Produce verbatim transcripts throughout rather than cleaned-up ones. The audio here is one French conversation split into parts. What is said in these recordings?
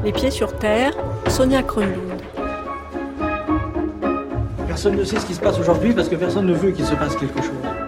Les pieds sur terre, Sonia Kronlund. Personne ne sait ce qui se passe aujourd'hui parce que personne ne veut qu'il se passe quelque chose.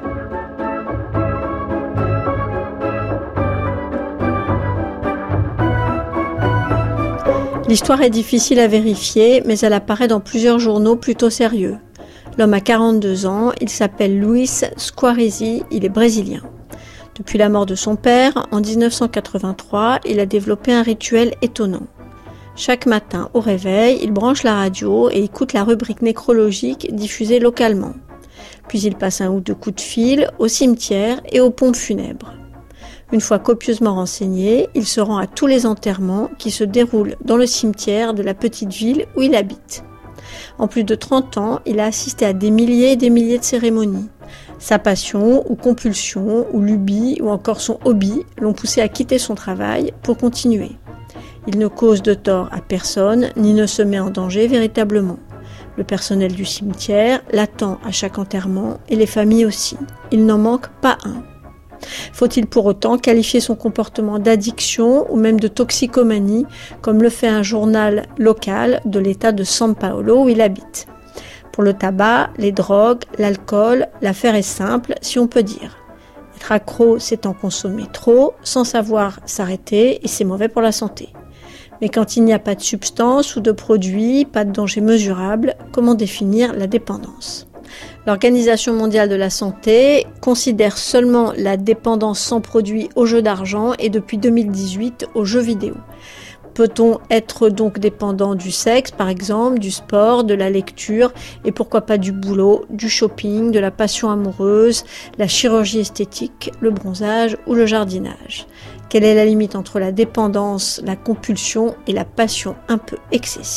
L'histoire est difficile à vérifier, mais elle apparaît dans plusieurs journaux plutôt sérieux. L'homme a quarante-deux ans, il s'appelle Luis Squarezi, il est brésilien. Depuis la mort de son père, en dix-neuf cent quatre-vingt-trois, il a développé un rituel étonnant. Chaque matin, au réveil, il branche la radio et écoute la rubrique nécrologique diffusée localement. Puis il passe un ou deux coups de fil au cimetière et aux pompes funèbres. Une fois copieusement renseigné, il se rend à tous les enterrements qui se déroulent dans le cimetière de la petite ville où il habite. En plus de trente ans, il a assisté à des milliers et des milliers de cérémonies. Sa passion, ou compulsion, ou lubie, ou encore son hobby l'ont poussé à quitter son travail pour continuer. Il ne cause de tort à personne, ni ne se met en danger véritablement. Le personnel du cimetière l'attend à chaque enterrement, et les familles aussi. Il n'en manque pas un. Faut-il pour autant qualifier son comportement d'addiction ou même de toxicomanie, comme le fait un journal local de l'état de São Paulo où il habite. Pour le tabac, les drogues, l'alcool, l'affaire est simple, si on peut dire. Être accro, c'est en consommer trop, sans savoir s'arrêter, et c'est mauvais pour la santé. Mais quand il n'y a pas de substance ou de produit, pas de danger mesurable, comment définir la dépendance ? L'Organisation mondiale de la santé considère seulement la dépendance sans produit aux jeux d'argent et depuis deux mille dix-huit aux jeux vidéo. Peut-on être donc dépendant du sexe, par exemple, du sport, de la lecture et pourquoi pas du boulot, du shopping, de la passion amoureuse, la chirurgie esthétique, le bronzage ou le jardinage ? Quelle est la limite entre la dépendance, la compulsion et la passion un peu excessive ?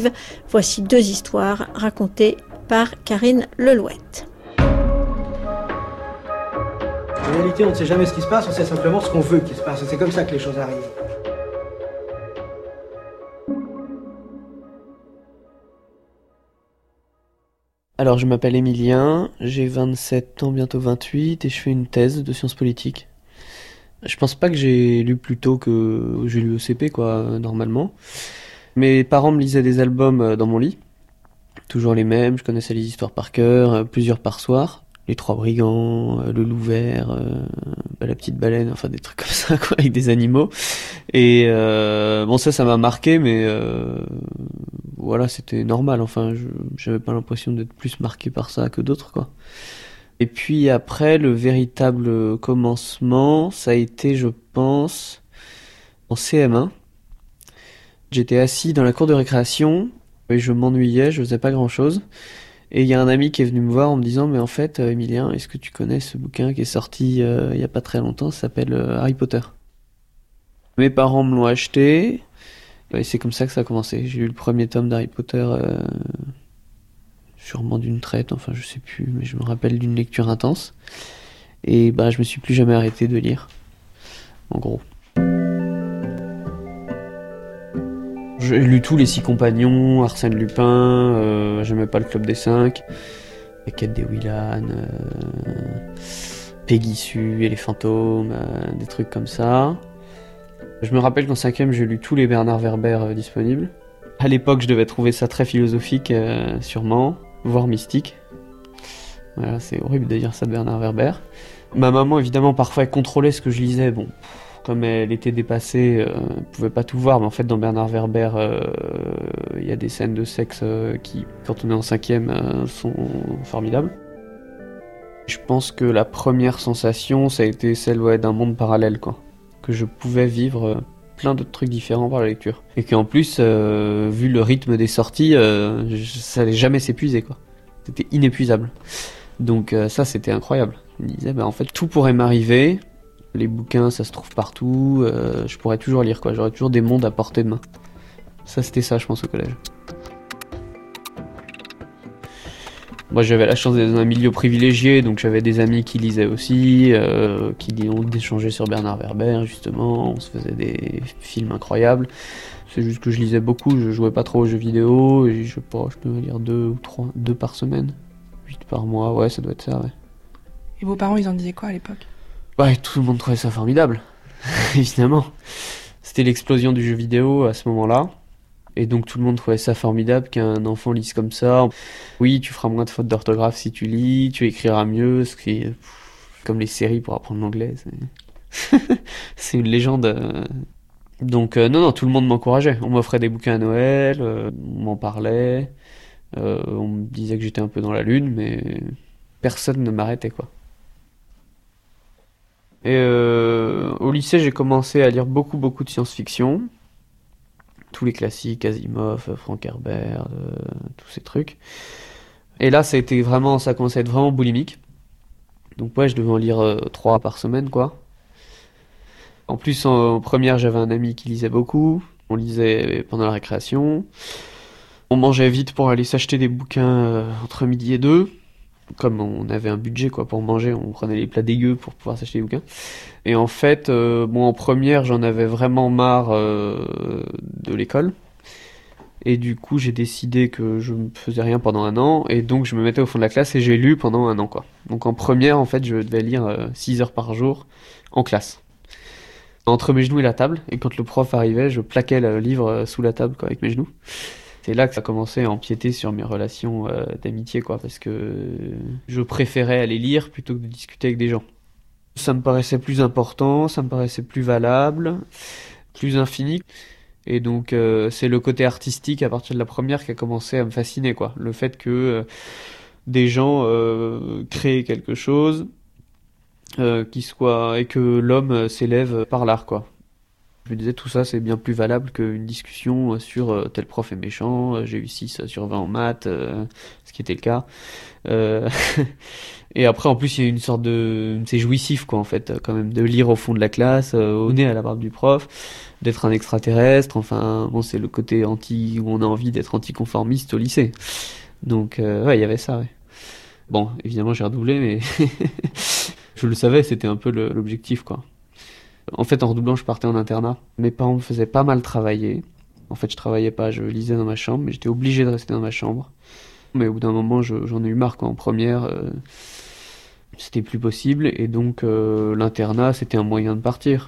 Voici deux histoires racontées par Karine Lelouette. En réalité, on ne sait jamais ce qui se passe, on sait simplement ce qu'on veut qu'il se passe. Et c'est comme ça que les choses arrivent. Alors, je m'appelle Emilien, j'ai vingt-sept ans, bientôt vingt-huit, et je fais une thèse de sciences politiques. Je pense pas que j'ai lu plus tôt que j'ai lu au C P, quoi, normalement. Mes parents me lisaient des albums dans mon lit. Toujours les mêmes, je connaissais les histoires par cœur, plusieurs par soir. Les Trois Brigands, le Loup Vert, euh, la Petite Baleine, enfin des trucs comme ça, quoi, avec des animaux. Et euh, bon, ça, ça m'a marqué, mais euh, voilà, c'était normal. Enfin, je, j'avais pas l'impression d'être plus marqué par ça que d'autres, quoi. Et puis après, le véritable commencement, ça a été, je pense, en C M un. J'étais assis dans la cour de récréation et je m'ennuyais, je faisais pas grand-chose. Et il y a un ami qui est venu me voir en me disant « Mais en fait, euh, Emilien, est-ce que tu connais ce bouquin qui est sorti euh, il y a pas très longtemps, ça s'appelle euh, Harry Potter ?» Mes parents me l'ont acheté, et c'est comme ça que ça a commencé. J'ai lu le premier tome d'Harry Potter, euh, sûrement d'une traite, enfin je sais plus, mais je me rappelle d'une lecture intense. Et bah je me suis plus jamais arrêté de lire, en gros. J'ai lu tous les Six Compagnons, Arsène Lupin, euh, j'aimais pas le Club des Cinq, La Quête des Willan, euh, Peggy Sue et les fantômes, euh, des trucs comme ça. Je me rappelle qu'en cinquième, j'ai lu tous les Bernard Werber euh, disponibles. À l'époque, je devais trouver ça très philosophique, euh, sûrement, voire mystique. Voilà, c'est horrible de dire ça de Bernard Werber. Ma maman, évidemment, parfois, elle contrôlait ce que je lisais, bon... Comme elle était dépassée, euh, elle pouvait pas tout voir, mais en fait dans Bernard Werber, il euh, y a des scènes de sexe euh, qui, quand on est en cinquième, euh, sont formidables. Je pense que la première sensation, ça a été celle ouais, d'un monde parallèle, quoi. Que je pouvais vivre euh, plein d'autres trucs différents par la lecture. Et qu'en plus, euh, vu le rythme des sorties, euh, je, ça allait jamais s'épuiser, quoi. C'était inépuisable. Donc euh, ça, c'était incroyable. Je me disais, bah, en fait, tout pourrait m'arriver. Les bouquins, ça se trouve partout, euh, je pourrais toujours lire, quoi. J'aurais toujours des mondes à portée de main. Ça, c'était ça, je pense, au collège. Moi, j'avais la chance d'être dans un milieu privilégié, donc j'avais des amis qui lisaient aussi, euh, qui ont échangé sur Bernard Werber, justement. On se faisait des films incroyables. C'est juste que je lisais beaucoup, je jouais pas trop aux jeux vidéo, et je sais pas, je peux lire deux ou trois, deux par semaine. Huit par mois, ouais, ça doit être ça, ouais. Et vos parents, ils en disaient quoi à l'époque ? Ouais, tout le monde trouvait ça formidable, évidemment. C'était l'explosion du jeu vidéo à ce moment-là. Et donc tout le monde trouvait ça formidable qu'un enfant lise comme ça. Oui, tu feras moins de fautes d'orthographe si tu lis, tu écriras mieux, ce qui est pff, comme les séries pour apprendre l'anglais. C'est, c'est une légende. euh. Donc euh, non, non, tout le monde m'encourageait. On m'offrait des bouquins à Noël, euh, on m'en parlait, euh, on me disait que j'étais un peu dans la lune, mais personne ne m'arrêtait, quoi. Et euh, au lycée, j'ai commencé à lire beaucoup, beaucoup de science-fiction. Tous les classiques, Asimov, Frank Herbert, euh, tous ces trucs. Et là, ça a été vraiment, ça a commencé à être vraiment boulimique. Donc ouais, je devais en lire euh, trois par semaine, quoi. En plus, en, en première, j'avais un ami qui lisait beaucoup. On lisait pendant la récréation. On mangeait vite pour aller s'acheter des bouquins euh, entre midi et deux. Comme on avait un budget, quoi, pour manger, on prenait les plats dégueux pour pouvoir s'acheter des bouquins. Et en fait, euh, bon, en première, j'en avais vraiment marre euh, de l'école. Et du coup, j'ai décidé que je ne faisais rien pendant un an. Et donc, je me mettais au fond de la classe et j'ai lu pendant un an, quoi. Donc en première, en fait, je devais lire euh, six heures par jour en classe. Entre mes genoux et la table. Et quand le prof arrivait, je plaquais le livre euh, sous la table, quoi, avec mes genoux. C'est là que ça a commencé à empiéter sur mes relations euh, d'amitié, quoi, parce que je préférais aller lire plutôt que de discuter avec des gens. Ça me paraissait plus important, ça me paraissait plus valable, plus infini. Et donc euh, c'est le côté artistique à partir de la première qui a commencé à me fasciner, quoi. Le fait que euh, des gens euh, créent quelque chose euh, qui soit et que l'homme s'élève par l'art, quoi. Je me disais, tout ça, c'est bien plus valable qu'une discussion sur euh, tel prof est méchant, euh, j'ai eu six sur vingt en maths, euh, ce qui était le cas. Euh, et après, en plus, il y a une sorte de... C'est jouissif, quoi, en fait, quand même, de lire au fond de la classe, euh, au nez à la barbe du prof, d'être un extraterrestre, enfin, bon, c'est le côté anti... où on a envie d'être anticonformiste au lycée. Donc, euh, ouais, il y avait ça, ouais. Bon, évidemment, j'ai redoublé, mais je le savais, c'était un peu le, l'objectif, quoi. En fait, en redoublant, je partais en internat. Mes parents me faisaient pas mal travailler. En fait, je travaillais pas, je lisais dans ma chambre, mais j'étais obligé de rester dans ma chambre. Mais au bout d'un moment, je, j'en ai eu marre, quoi. En première, euh, c'était plus possible. Et donc, euh, l'internat, c'était un moyen de partir.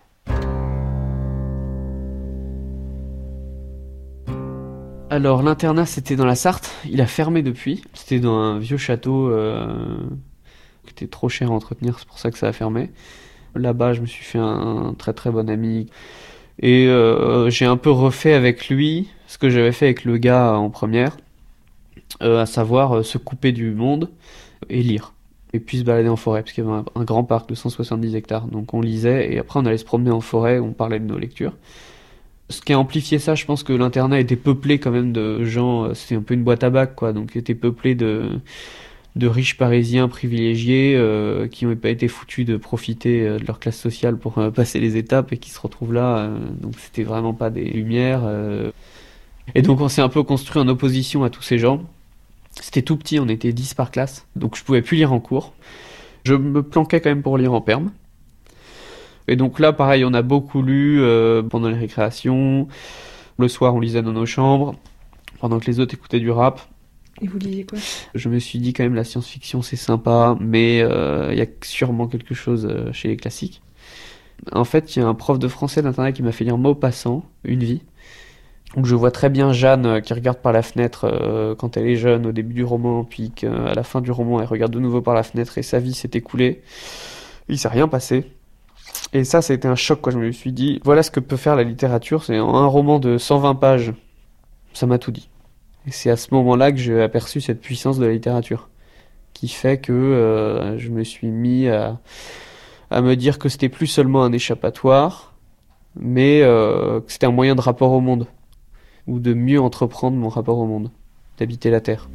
Alors, l'internat, c'était dans la Sarthe. Il a fermé depuis. C'était dans un vieux château euh, qui était trop cher à entretenir. C'est pour ça que ça a fermé. Là-bas, je me suis fait un très très bon ami. Et euh, j'ai un peu refait avec lui ce que j'avais fait avec le gars en première, euh, à savoir euh, se couper du monde et lire. Et puis se balader en forêt, parce qu'il y avait un, un grand parc de cent soixante-dix hectares. Donc on lisait, et après on allait se promener en forêt, on parlait de nos lectures. Ce qui a amplifié ça, je pense que l'internat était peuplé quand même de gens, c'était un peu une boîte à bac, quoi, donc était peuplé de... de riches parisiens privilégiés euh, qui n'ont pas été foutus de profiter euh, de leur classe sociale pour euh, passer les étapes et qui se retrouvent là. Euh, donc c'était vraiment pas des lumières. Euh. Et donc on s'est un peu construit en opposition à tous ces gens. C'était tout petit, on était dix par classe, donc je pouvais plus lire en cours. Je me planquais quand même pour lire en perm. Et donc là, pareil, on a beaucoup lu euh, pendant les récréations. Le soir, on lisait dans nos chambres, pendant que les autres écoutaient du rap. Et vous lisiez quoi ? Je me suis dit quand même la science-fiction c'est sympa, mais il euh, y a sûrement quelque chose euh, chez les classiques. En fait, il y a un prof de français d'internat qui m'a fait lire Maupassant, Une vie. Donc je vois très bien Jeanne euh, qui regarde par la fenêtre euh, quand elle est jeune au début du roman, puis qu'à la fin du roman elle regarde de nouveau par la fenêtre et sa vie s'est écoulée. Il s'est rien passé. Et ça, ça a été un choc, quoi. Je me suis dit, voilà ce que peut faire la littérature, c'est en un roman de cent vingt pages, ça m'a tout dit. Et c'est à ce moment-là que j'ai aperçu cette puissance de la littérature, qui fait que euh, je me suis mis à, à me dire que c'était plus seulement un échappatoire, mais euh, que c'était un moyen de rapport au monde, ou de mieux entreprendre mon rapport au monde, d'habiter la Terre.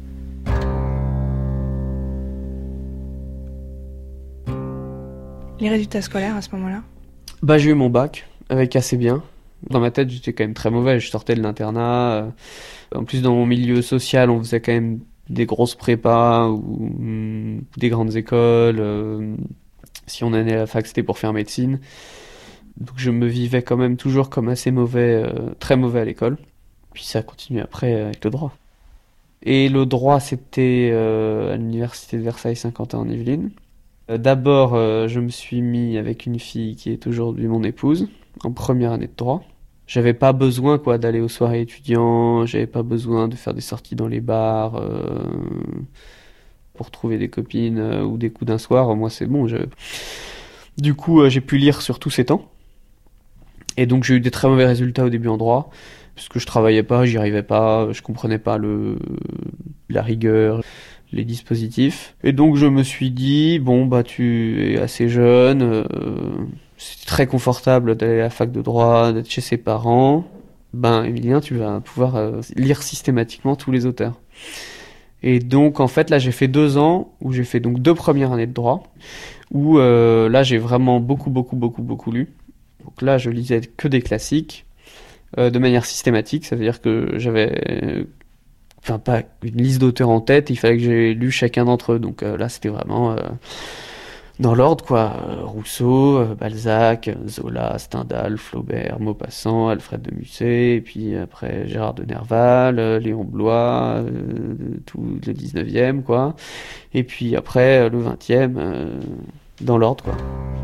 Les résultats scolaires à ce moment-là ? Bah j'ai eu mon bac, avec assez bien. Dans ma tête, j'étais quand même très mauvais. Je sortais de l'internat. Euh, en plus, dans mon milieu social, on faisait quand même des grosses prépas ou hum, des grandes écoles. Euh, si on allait à la fac, c'était pour faire médecine. Donc, je me vivais quand même toujours comme assez mauvais, euh, très mauvais à l'école. Puis ça a continué après euh, avec le droit. Et le droit, c'était euh, à l'université de Versailles-Saint-Quentin en Yvelines. Euh, D'abord, euh, je me suis mis avec une fille qui est aujourd'hui mon épouse, en première année de droit. J'avais pas besoin quoi d'aller aux soirées étudiants, j'avais pas besoin de faire des sorties dans les bars euh, pour trouver des copines euh, ou des coups d'un soir. Moi, c'est bon. Je... Du coup, euh, j'ai pu lire sur tous ces temps. Et donc, j'ai eu des très mauvais résultats au début en droit, parce que je travaillais pas, j'y arrivais pas, je comprenais pas le la rigueur, les dispositifs. Et donc, je me suis dit, bon, bah, tu es assez jeune, euh, c'est très confortable d'aller à la fac de droit, d'être chez ses parents. Ben, Emilien, tu vas pouvoir euh, lire systématiquement tous les auteurs. Et donc, en fait, là, j'ai fait deux ans, où j'ai fait donc deux premières années de droit, où euh, là, j'ai vraiment beaucoup, beaucoup, beaucoup, beaucoup lu. Donc là, je lisais que des classiques, euh, de manière systématique, ça veut dire que j'avais... Euh, enfin, pas une liste d'auteurs en tête, il fallait que j'ai lu chacun d'entre eux. Donc euh, là, c'était vraiment... Euh, dans l'ordre, quoi. Euh, Rousseau, euh, Balzac, Zola, Stendhal, Flaubert, Maupassant, Alfred de Musset, et puis après Gérard de Nerval, euh, Léon Bloy, euh, tout le dix-neuvième, quoi. Et puis après euh, le vingtième, euh, dans l'ordre, quoi.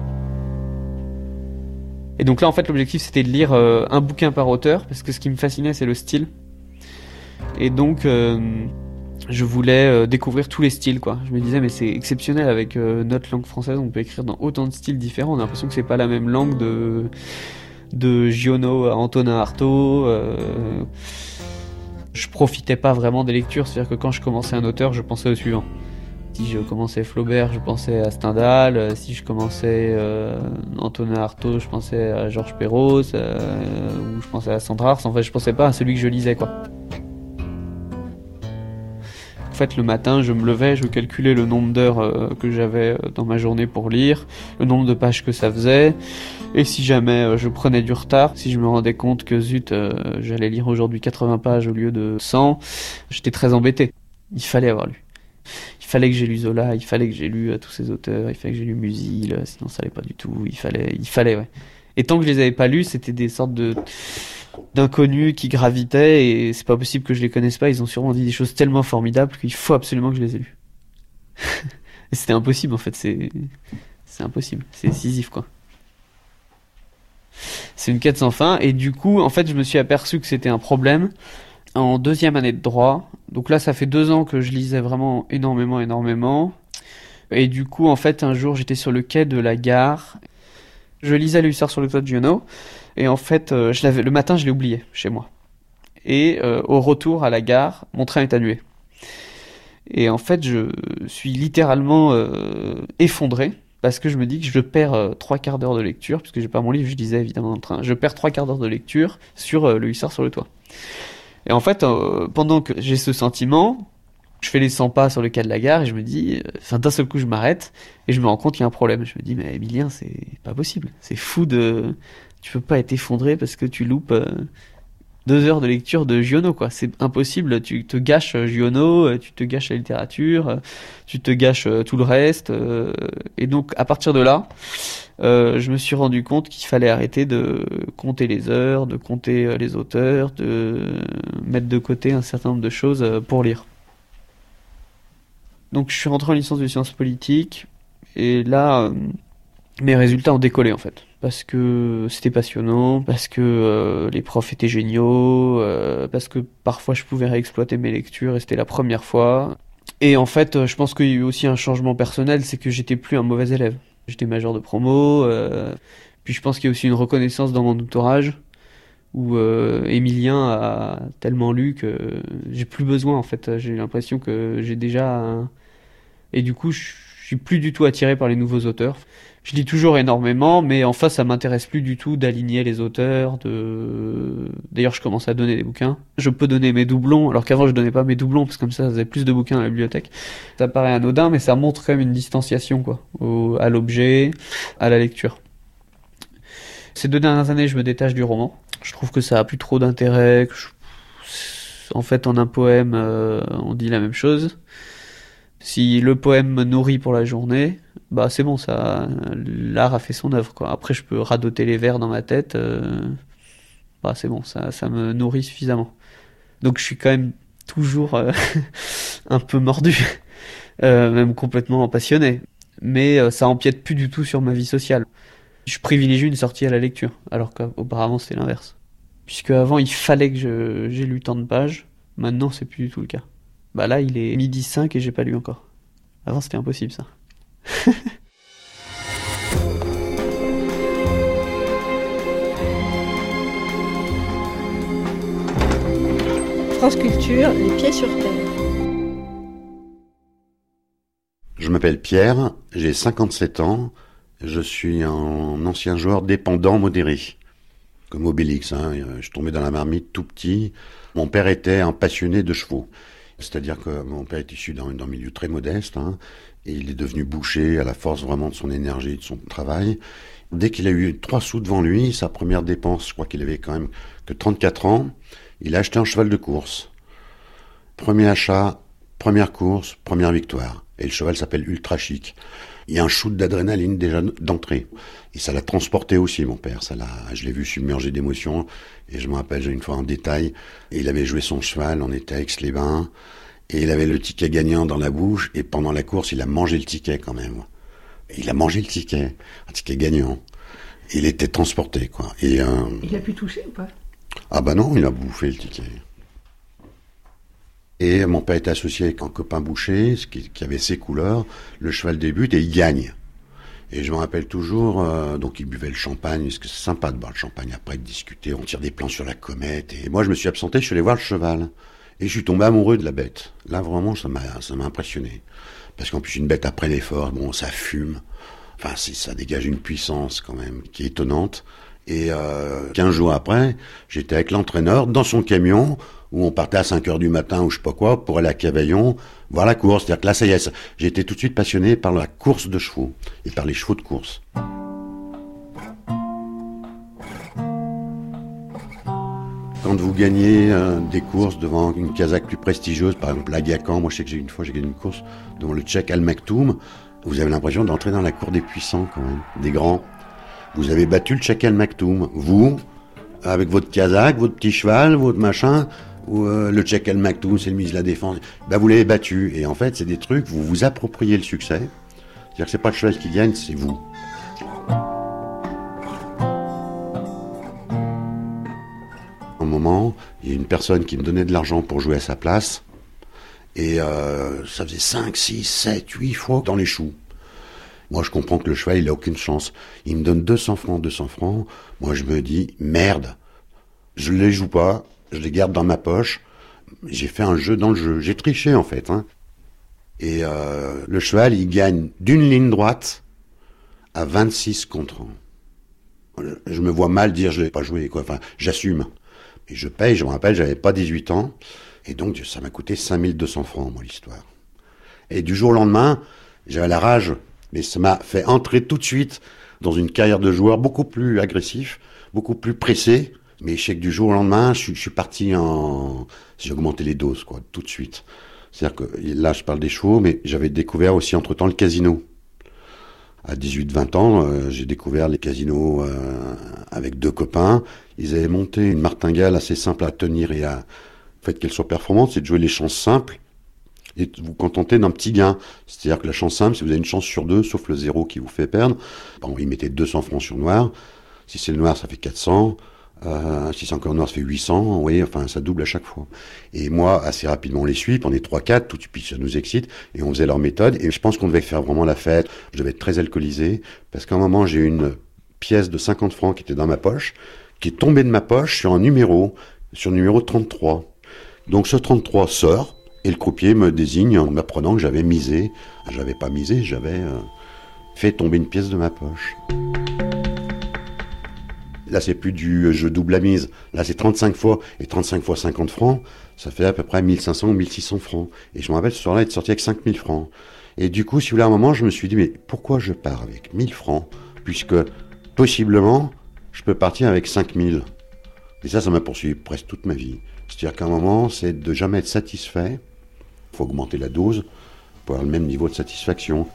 Et donc là, en fait, l'objectif, c'était de lire euh, un bouquin par auteur, parce que ce qui me fascinait, c'est le style. Et donc... Euh, je voulais euh, découvrir tous les styles, quoi. Je me disais, mais c'est exceptionnel avec euh, notre langue française, on peut écrire dans autant de styles différents. On a l'impression que c'est pas la même langue de de Giono à Antonin Artaud. Euh... Je profitais pas vraiment des lectures, c'est-à-dire que quand je commençais un auteur, je pensais au suivant. Si je commençais Flaubert, je pensais à Stendhal. Si je commençais euh, Antonin Artaud, je pensais à Georges Perros, euh, ou je pensais à Sandra. En fait, je pensais pas à celui que je lisais, quoi. En fait, le matin, je me levais, je calculais le nombre d'heures euh, que j'avais dans ma journée pour lire, le nombre de pages que ça faisait, et si jamais euh, je prenais du retard, si je me rendais compte que zut, euh, j'allais lire aujourd'hui quatre-vingts pages au lieu de cent, j'étais très embêté. Il fallait avoir lu. Il fallait que j'ai lu Zola, il fallait que j'ai lu euh, tous ces auteurs, il fallait que j'ai lu Musil, euh, sinon ça allait pas du tout, il fallait, il fallait, ouais. Et tant que je les avais pas lus, c'était des sortes de... d'inconnus qui gravitaient et c'est pas possible que je les connaisse pas, ils ont sûrement dit des choses tellement formidables qu'il faut absolument que je les ai lus. Et c'était impossible en fait, c'est c'est impossible, c'est Sisyphe quoi. C'est une quête sans fin et du coup en fait je me suis aperçu que c'était un problème en deuxième année de droit. Donc là ça fait deux ans que je lisais vraiment énormément énormément et du coup en fait un jour j'étais sur le quai de la gare, je lisais Le Hussard sur le toit de Giono. Et en fait, euh, je l'avais, le matin, je l'ai oublié chez moi. Et euh, au retour à la gare, mon train est annulé. Et en fait, je suis littéralement euh, effondré parce que je me dis que je perds euh, trois quarts d'heure de lecture, puisque j'ai pas mon livre, je lisais évidemment dans le train. Je perds trois quarts d'heure de lecture sur euh, Le Hussard sur le toit. Et en fait, euh, pendant que j'ai ce sentiment, je fais les cent pas sur le quai de la gare et je me dis, enfin euh, d'un seul coup, je m'arrête et je me rends compte qu'il y a un problème. Je me dis, mais Emilien, c'est pas possible. C'est fou de... Tu peux pas être effondré parce que tu loupes euh, deux heures de lecture de Giono, quoi. C'est impossible. Tu te gâches Giono, tu te gâches la littérature, tu te gâches euh, tout le reste. Euh, et donc, à partir de là, euh, je me suis rendu compte qu'il fallait arrêter de compter les heures, de compter euh, les auteurs, de mettre de côté un certain nombre de choses euh, pour lire. Donc, je suis rentré en licence de sciences politiques et là, euh, mes résultats ont décollé en fait. Parce que c'était passionnant, parce que euh, les profs étaient géniaux, euh, parce que parfois je pouvais réexploiter mes lectures et c'était la première fois. Et en fait, je pense qu'il y a eu aussi un changement personnel, c'est que j'étais plus un mauvais élève. J'étais major de promo, euh, puis je pense qu'il y a aussi une reconnaissance dans mon entourage, où euh, Emilien a tellement lu que j'ai plus besoin en fait. J'ai l'impression que j'ai déjà... Un... Et du coup, je suis plus du tout attiré par les nouveaux auteurs. Je lis toujours énormément, mais en face, ça m'intéresse plus du tout d'aligner les auteurs. De... D'ailleurs, je commence à donner des bouquins. Je peux donner mes doublons, alors qu'avant, je donnais pas mes doublons, parce que comme ça, ça faisait plus de bouquins à la bibliothèque. Ça paraît anodin, mais ça montre quand même une distanciation, quoi, au... à l'objet, à la lecture. Ces deux dernières années, je me détache du roman. Je trouve que ça a plus trop d'intérêt. Que je... En fait, en un poème, euh, on dit la même chose. Si le poème me nourrit pour la journée, bah c'est bon, ça, l'art a fait son œuvre, quoi. Après, je peux radoter les vers dans ma tête, euh, bah c'est bon, ça, ça me nourrit suffisamment. Donc je suis quand même toujours euh, un peu mordu, euh, même complètement passionné. mais euh, ça empiète plus du tout sur ma vie sociale. Je privilégie une sortie à la lecture, alors qu'auparavant c'était l'inverse. Puisque avant il fallait que je, j'ai lu tant de pages, maintenant c'est plus du tout le cas. Bah là il est midi cinq et j'ai pas lu encore. Avant c'était impossible ça. France Culture, les pieds sur terre. Je m'appelle Pierre, j'ai cinquante-sept ans, je suis un ancien joueur dépendant modéré, comme Obélix, hein. Je tombais dans la marmite tout petit. Mon père était un passionné de chevaux, c'est-à-dire que mon père est issu d'un, d'un milieu très modeste, hein, et il est devenu boucher à la force vraiment de son énergie, de son travail. Dès qu'il a eu trois sous devant lui, sa première dépense, je crois qu'il avait quand même que trente-quatre ans, il a acheté un cheval de course. Premier achat, première course, première victoire. Et le cheval s'appelle Ultra Chic. Il y a un shoot d'adrénaline déjà d'entrée. Et ça l'a transporté aussi, mon père. Ça l'a, je l'ai vu submergé d'émotions. Et je me rappelle, j'ai une fois un détail. Et il avait joué son cheval, on était à Aix-les-Bains. Et il avait le ticket gagnant dans la bouche. Et pendant la course, il a mangé le ticket quand même. Et il a mangé le ticket. Un ticket gagnant. Et il était transporté, quoi. Et, euh... Il a pu toucher ou pas? Ah bah non, il a bouffé le ticket. Et mon père était associé avec un copain boucher, qui, qui avait ses couleurs. Le cheval débute et il gagne. Et je me rappelle toujours, euh, donc il buvait le champagne, parce que c'est sympa de boire le champagne après, de discuter, on tire des plans sur la comète. Et moi je me suis absenté, je suis allé voir le cheval. Et je suis tombé amoureux de la bête. Là vraiment, ça m'a, ça m'a impressionné. Parce qu'en plus une bête après l'effort, bon, ça fume. Enfin, c'est, ça dégage une puissance quand même, qui est étonnante. Et euh, quinze jours après, j'étais avec l'entraîneur dans son camion, où on partait à cinq heures du matin ou je sais pas quoi, pour aller à Cavaillon, voir la course. C'est-à-dire que là, ça y est, j'ai été tout de suite passionné par la course de chevaux, et par les chevaux de course. Quand vous gagnez euh, des courses devant une casaque plus prestigieuse, par exemple l'Agacan, moi je sais que j'ai une fois j'ai gagné une course devant le Tchèque Al Maktoum, vous avez l'impression d'entrer dans la cour des puissants quand même, des grands. Vous avez battu le Tchèque Al Maktoum, vous, avec votre casaque, votre petit cheval, votre machin, ou euh, le Tchèque Al Maktoum, c'est le ministre de la Défense, ben vous l'avez battu. Et en fait, c'est des trucs, vous vous appropriez le succès. C'est-à-dire que c'est pas le cheval qui gagne, c'est vous. Un moment, il y a une personne qui me donnait de l'argent pour jouer à sa place, et euh, ça faisait cinq, six, sept, huit fois dans les choux. Moi, je comprends que le cheval, il a aucune chance. Il me donne deux cents francs, deux cents francs. Moi, je me dis, merde, je les joue pas, je les garde dans ma poche. J'ai fait un jeu dans le jeu. J'ai triché, en fait, hein. Et euh, le cheval, il gagne d'une ligne droite à vingt-six contre un. Je me vois mal dire, je l'ai pas joué, quoi. Enfin, j'assume. Et je paye, je me rappelle, j'avais pas dix-huit ans. Et donc, ça m'a coûté cinq mille deux cents francs, moi, l'histoire. Et du jour au lendemain, j'avais la rage. Mais ça m'a fait entrer tout de suite dans une carrière de joueur beaucoup plus agressif, beaucoup plus pressé. Mais je sais que du jour au lendemain, je suis, je suis parti en... J'ai augmenté les doses, quoi, tout de suite. C'est-à-dire que là, je parle des chevaux, mais j'avais découvert aussi entre-temps le casino. À dix-huit vingt ans, euh, j'ai découvert les casinos euh, avec deux copains. Ils avaient monté une martingale assez simple à tenir et à... Le fait qu'elle soit performante, c'est de jouer les chances simples et de vous contenter d'un petit gain. C'est-à-dire que la chance simple, si vous avez une chance sur deux, sauf le zéro qui vous fait perdre, bon, ils mettaient deux cents francs sur noir. Si c'est le noir, ça fait quatre cents. Euh, si c'est encore noir, ça fait huit cents. Vous voyez, enfin, ça double à chaque fois. Et moi, assez rapidement, on les suit, puis on est trois quatre, tout de suite, ça nous excite, et on faisait leur méthode. Et je pense qu'on devait faire vraiment la fête. Je devais être très alcoolisé, parce qu'à un moment, j'ai eu une pièce de cinquante francs qui était dans ma poche, qui est tombée de ma poche sur un numéro, sur le numéro trente-trois. Donc ce trente-trois sort, et le croupier me désigne en m'apprenant que j'avais misé. J'avais pas misé, j'avais euh, fait tomber une pièce de ma poche. Là, c'est plus du jeu double à mise. Là, c'est trente-cinq fois, et trente-cinq fois cinquante francs, ça fait à peu près mille cinq cents ou mille six cents francs. Et je me rappelle, ce soir-là, être sorti avec cinq mille francs. Et du coup, si vous voulez, à un moment, je me suis dit, mais pourquoi je pars avec mille francs, puisque, possiblement, je peux partir avec cinq mille. Et ça, ça m'a poursuivi presque toute ma vie. C'est-à-dire qu'à un moment, c'est de jamais être satisfait. Il faut augmenter la dose pour avoir le même niveau de satisfaction.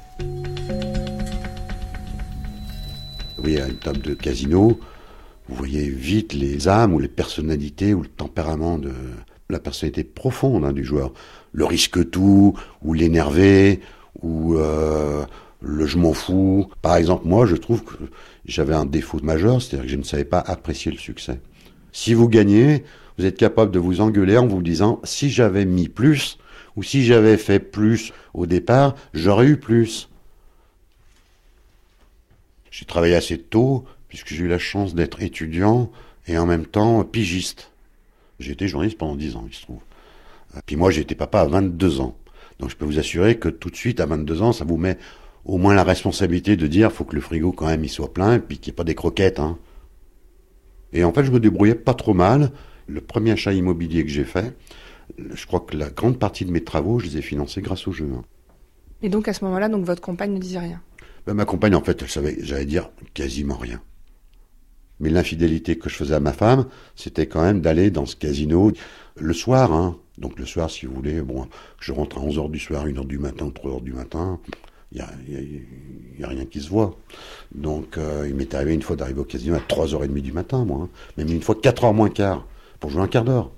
Vous voyez, à une table de casino, vous voyez vite les âmes ou les personnalités ou le tempérament de la personnalité profonde hein, du joueur. Le risque tout, ou l'énervé, ou euh, le je m'en fous. Par exemple, moi, je trouve que j'avais un défaut majeur, c'est-à-dire que je ne savais pas apprécier le succès. Si vous gagnez, vous êtes capable de vous engueuler en vous disant, si j'avais mis plus, ou si j'avais fait plus au départ, j'aurais eu plus. J'ai travaillé assez tôt, puisque j'ai eu la chance d'être étudiant et en même temps pigiste. J'ai été journaliste pendant dix ans, il se trouve. Puis moi, j'ai été papa à vingt-deux ans. Donc je peux vous assurer que tout de suite, à vingt-deux ans, ça vous met au moins la responsabilité de dire, faut que le frigo quand même il soit plein, et puis qu'il n'y ait pas des croquettes. Hein. Et en fait, je me débrouillais pas trop mal. Le premier achat immobilier que j'ai fait, je crois que la grande partie de mes travaux, je les ai financés grâce au jeu. Hein. Et donc à ce moment-là, donc votre compagne ne disait rien? Ben, ma compagne, en fait, elle savait, j'allais dire, quasiment rien. Mais l'infidélité que je faisais à ma femme, c'était quand même d'aller dans ce casino le soir. Hein. Donc le soir, si vous voulez, bon, je rentre à onze heures du soir, une heure du matin, trois heures du matin, il n'y a, y a, y a rien qui se voit. Donc euh, il m'est arrivé une fois d'arriver au casino à trois heures trente du matin, moi. Hein. Même une fois quatre heures moins quart, pour jouer un quart d'heure.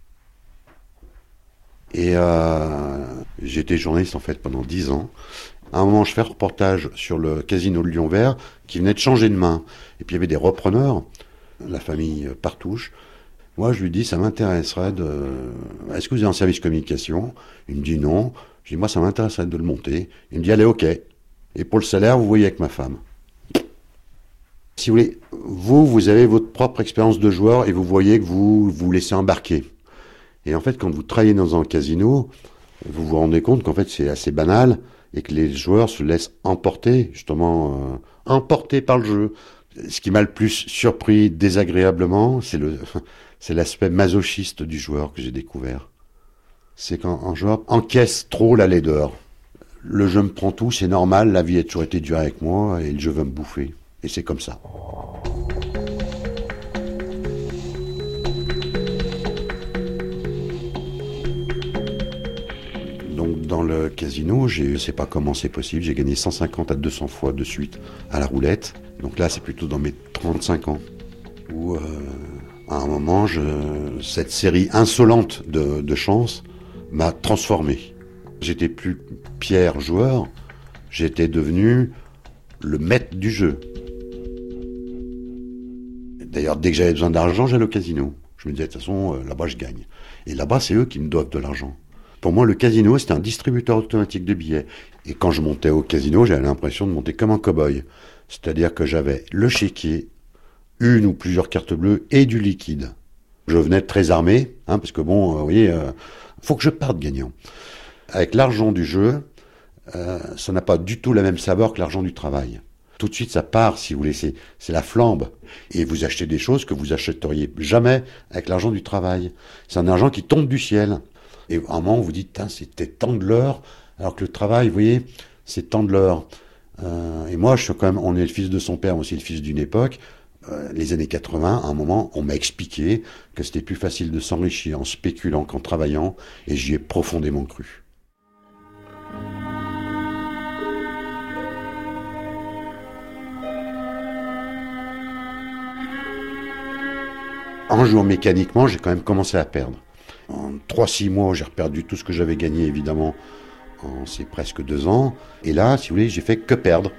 Et euh, j'étais journaliste, en fait, pendant dix ans. À un moment, je fais un reportage sur le casino de Lion Vert qui venait de changer de main. Et puis il y avait des repreneurs, la famille Partouche. Moi, je lui dis, ça m'intéresserait de... Est-ce que vous avez un service communication? Il me dit non. Je dis, moi, ça m'intéresserait de le monter. Il me dit, allez, ok. Et pour le salaire, vous voyez avec ma femme. Si vous voulez, vous, vous avez votre propre expérience de joueur et vous voyez que vous vous laissez embarquer. Et en fait, quand vous travaillez dans un casino, vous vous rendez compte qu'en fait, c'est assez banal et que les joueurs se laissent emporter, justement, euh, emporter par le jeu. Ce qui m'a le plus surpris désagréablement, c'est le, c'est l'aspect masochiste du joueur que j'ai découvert. C'est quand un joueur encaisse trop la laideur. Le jeu me prend tout, c'est normal, la vie a toujours été dure avec moi et le jeu veut me bouffer. Et c'est comme ça. Donc dans le casino, je ne sais pas comment c'est possible, j'ai gagné cent cinquante à deux cents fois de suite à la roulette. Donc là, c'est plutôt dans mes trente-cinq ans. Où, euh, à un moment, je, cette série insolente de, de chance m'a transformé. J'étais plus Pierre joueur, j'étais devenu le maître du jeu. D'ailleurs, dès que j'avais besoin d'argent, j'allais au casino. Je me disais, de toute façon, euh, là-bas, je gagne. Et là-bas, c'est eux qui me doivent de l'argent. Pour moi, le casino, c'était un distributeur automatique de billets. Et quand je montais au casino, j'avais l'impression de monter comme un cow-boy. C'est-à-dire que j'avais le chéquier, une ou plusieurs cartes bleues et du liquide. Je venais très armé, hein, parce que bon, euh, vous voyez, euh, faut que je parte gagnant. Avec l'argent du jeu, euh, ça n'a pas du tout la même saveur que l'argent du travail. Tout de suite, ça part, si vous voulez, c'est, c'est la flambe. Et vous achetez des choses que vous achèteriez jamais avec l'argent du travail. C'est un argent qui tombe du ciel. Et à un moment, vous dites, c'était tant de l'heure, alors que le travail, vous voyez, c'est tant de l'heure. Euh, et moi, je suis quand même, on est le fils de son père, aussi le fils d'une époque. Euh, les années quatre-vingts, à un moment, on m'a expliqué que c'était plus facile de s'enrichir en spéculant qu'en travaillant, et j'y ai profondément cru. Un jour, mécaniquement, j'ai quand même commencé à perdre. En trois six mois, j'ai perdu tout ce que j'avais gagné, évidemment, en ces presque deux ans. Et là, si vous voulez, j'ai fait que perdre.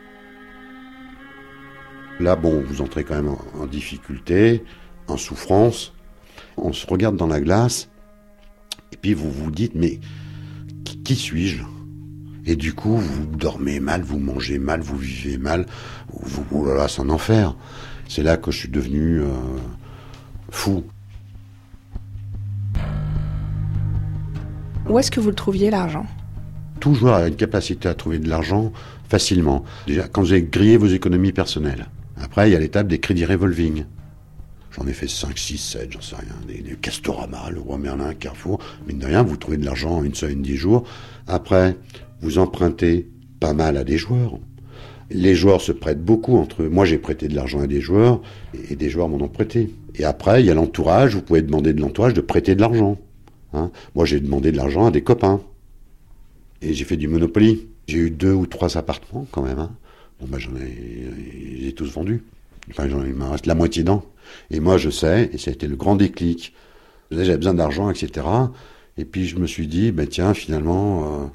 Là, bon, vous entrez quand même en, en difficulté, en souffrance. On se regarde dans la glace, et puis vous vous dites, mais qui, qui suis-je ? Et du coup, vous dormez mal, vous mangez mal, vous vivez mal. Vous, oh là là, c'est un enfer. C'est là que je suis devenu euh, fou. Où est-ce que vous le trouviez, l'argent ? Tout joueur a une capacité à trouver de l'argent facilement. Déjà, quand vous avez grillé vos économies personnelles. Après, il y a l'étape des crédits revolving. J'en ai fait cinq, six, sept, j'en sais rien. Des, des Castorama, le Roi Merlin, Carrefour. Mine de rien, vous trouvez de l'argent en une semaine, dix jours. Après, vous empruntez pas mal à des joueurs. Les joueurs se prêtent beaucoup entre eux. Moi, j'ai prêté de l'argent à des joueurs et des joueurs m'en ont prêté. Et après, il y a l'entourage. Vous pouvez demander de l'entourage de prêter de l'argent. Hein, moi, j'ai demandé de l'argent à des copains. Et j'ai fait du Monopoly. J'ai eu deux ou trois appartements, quand même. Hein. Bon, ben, j'en ai, j'ai tous vendus. Enfin, j'en ai, il m'en reste la moitié dedans. Et moi, je sais, et ça a été le grand déclic. J'avais besoin d'argent, et cetera. Et puis, je me suis dit, ben, tiens, finalement, euh,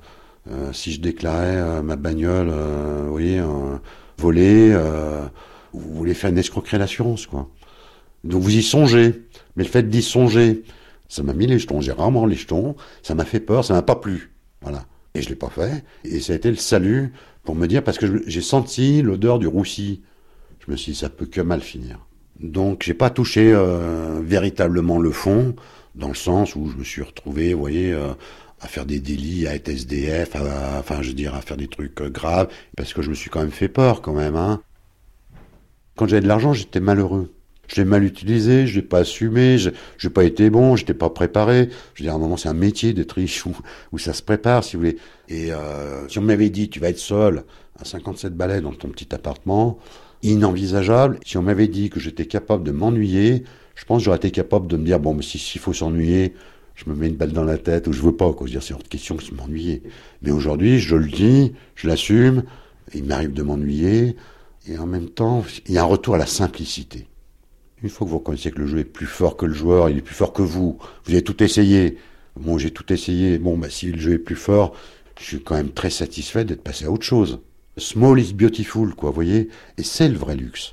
Euh, si je déclarais euh, ma bagnole, euh, vous voyez, euh, volée, euh, vous voulez faire une escroquerie à l'assurance, quoi. Donc vous y songez. Mais le fait d'y songer, ça m'a mis les jetons. J'ai rarement les jetons. Ça m'a fait peur, ça m'a pas plu. Voilà. Et je l'ai pas fait. Et ça a été le salut pour me dire, parce que je, j'ai senti l'odeur du roussi. Je me suis dit, ça peut que mal finir. Donc j'ai pas touché euh, véritablement le fond, dans le sens où je me suis retrouvé, vous voyez, euh, à faire des délits, à être S D F, à, à, enfin je veux dire, à faire des trucs euh, graves, parce que je me suis quand même fait peur, quand même. Hein. Quand j'avais de l'argent, j'étais malheureux. Je l'ai mal utilisé, je l'ai pas assumé, je n'ai pas été bon, j'étais pas préparé. Je veux dire, à un moment, c'est un métier d'être riche où, où ça se prépare, si vous voulez. Et euh, si on m'avait dit, tu vas être seul à cinquante-sept balais dans ton petit appartement, inenvisageable. Si on m'avait dit que j'étais capable de m'ennuyer, je pense que j'aurais été capable de me dire, bon, mais si, s'il faut s'ennuyer, je me mets une balle dans la tête, ou je veux pas, quoi. Je veux dire, c'est hors de question que je m'ennuyer. Mais aujourd'hui, je le dis, je l'assume, il m'arrive de m'ennuyer, et en même temps, il y a un retour à la simplicité. Une fois que vous reconnaissez que le jeu est plus fort que le joueur, il est plus fort que vous, vous avez tout essayé. Bon, j'ai tout essayé. Bon, bah, si le jeu est plus fort, je suis quand même très satisfait d'être passé à autre chose. Small is beautiful, quoi, vous voyez. Et c'est le vrai luxe.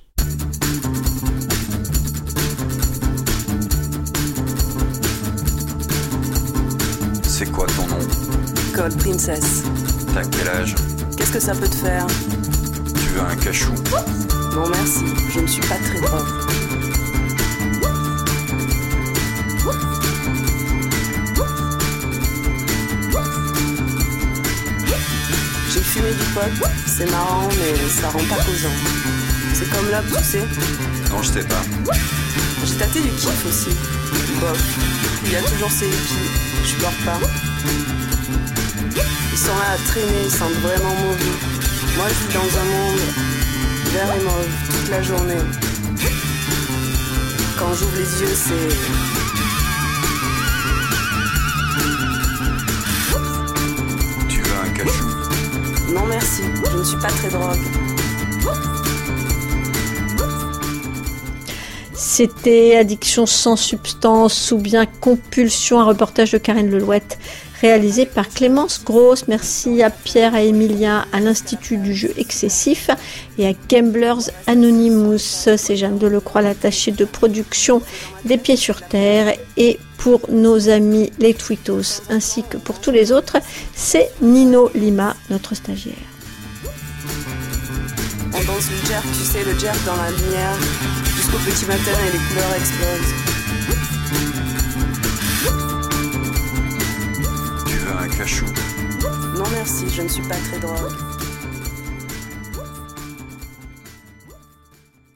C'est quoi ton nom? Cold Princess. T'as quel âge? Qu'est-ce que ça peut te faire? Tu veux un cachou? Non merci, je ne suis pas très drôle. J'ai fumé du pot, c'est marrant mais ça rend pas causant. C'est comme l'op, tu sais. Non, je sais pas. J'ai tâté du kiff aussi. Bof, il y a toujours ces hippies, je pleure pas. Ils sont là à traîner, ils sentent vraiment mauvais. Moi je vis dans un monde vert et mauve toute la journée. Quand j'ouvre les yeux, c'est... Tu veux un cachou? Non merci, je ne suis pas très drogue. C'était Addiction sans substance ou bien Compulsion, un reportage de Karine Lelouette réalisé par Clémence Grosse. Merci à Pierre et Emilien à l'Institut du jeu excessif et à Gamblers Anonymous. C'est Jeanne Delecroix, l'attachée de production des Pieds sur Terre. Et pour nos amis les Twittos ainsi que pour tous les autres, c'est Nino Lima, notre stagiaire. On danse le jerk, tu sais, le jerk dans la lumière, jusqu'au petit matin et les couleurs explosent. Tu veux un cachou? Non merci, je ne suis pas très drogue.